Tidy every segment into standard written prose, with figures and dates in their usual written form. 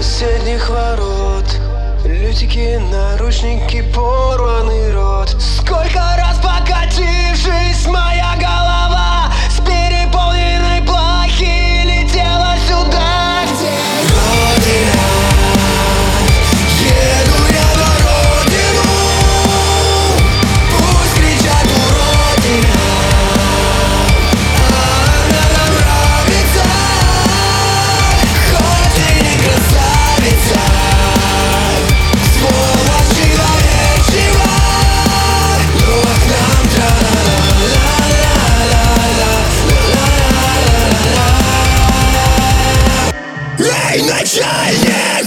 соседних ворот. Лютики, наручники, порванный рот. Сколько раз покатившись, моя голова с переполненной плахи летела сюда, где Родина. Еду я на родину, пусть кричат уродина, она нам нравится, хоть и не красавица. Сволочь человечева, но к нам тра-ла-ла-ла-ла-ла-ла-ла. Эй, начальник!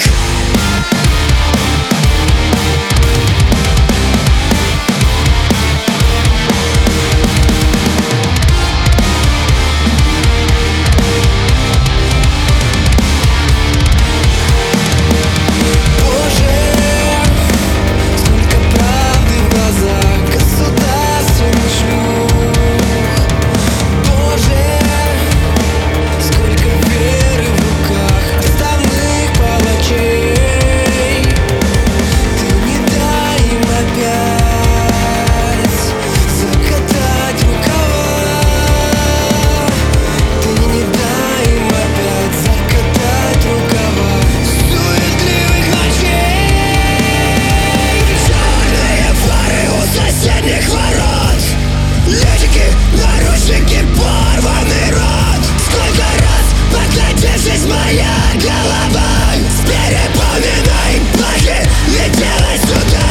Наручники, порванный рот. Сколько раз покатившись, моя голова с переполненной плахи летела сюда.